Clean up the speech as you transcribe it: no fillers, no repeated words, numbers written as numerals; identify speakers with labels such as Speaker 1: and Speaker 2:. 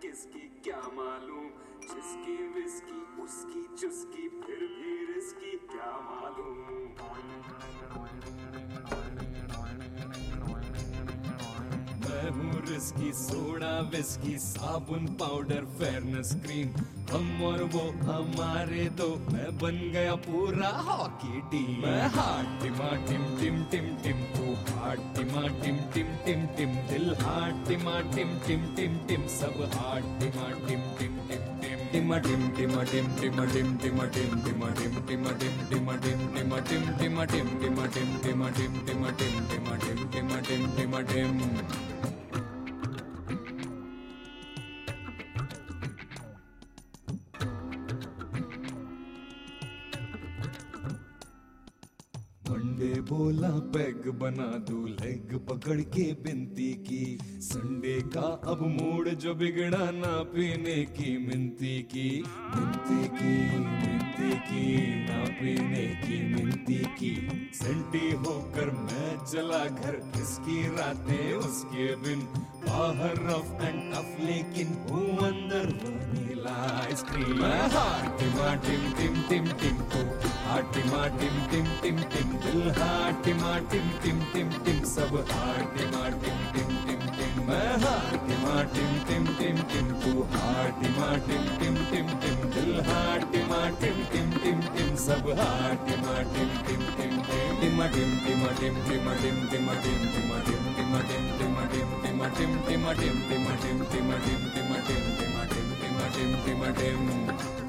Speaker 1: किसकी क्या मालूम, जिसकी विस्की उसकी चुस्की फिर भी रिस्की क्या मालूम। मैं हूँ रिस्की, सोडा विस्की साबुन पाउडर फेयरनेस क्रीम, हम और वो हमारे दो, मैं बन गया पूरा हॉकी टीम। मैं हार्ट टिमा टिम टिम टिम टिम, तू हार्ट टिमा टिम टिम टिम टिम, दिल हार्ट टिमा टिम टिम टिम टिम, सब हार्ट टिमा टिम टिम टिम टिम, टिमा टिम टिमा टिम टिमा टिम टिमा टिम टिमा टिम टिमा टिम टिमा टिम टिमा टिम टिमा टिम टिमा टिम टिमा टिम टिमा टिम टिमा टिम टिमा टिम टिमा टिम। मंडे बोला पैग बना दूं, लेग पकड़ के बिनती की, संडे का अब मूड जो बिगड़ा ना पीने की मिनती की, मिनती की मिनती की, ना पीने की मिनती की। सेंटी होकर मैं चला घर, किसकी रातें उसके बिन, बाहर रफ एंड टफ लेकिन हूँ अंदर वनीला आइसक्रीम। मैं हार्ट टिमा टिम टिम टिम टिम, तू हार्ट टिमा टिम टिम टिम टिम, दिल हार्ट टिमा टिम टिम टिम टिम, सब हार्ट टिमा टिम टिम टिम टिम। मैं हार्ट टिमा टिम टिम टिम टिम, तू हार्ट टिमा टिम टिम टिम टिम, दिल हार्ट टिमा टिम टिम टिम टिम, सब हार्ट टिमा टिम टिम टिम टिम। टिमा टिम टिमा टिम टिमा टिम टिमा टिम टिमा टिम टिमा टिम टिमा टिम टिमा टिम टिमा टिम टिमा टिम टिमा टिम टिमा टिम टिमा टिम टिमा टिम टिमा टिम।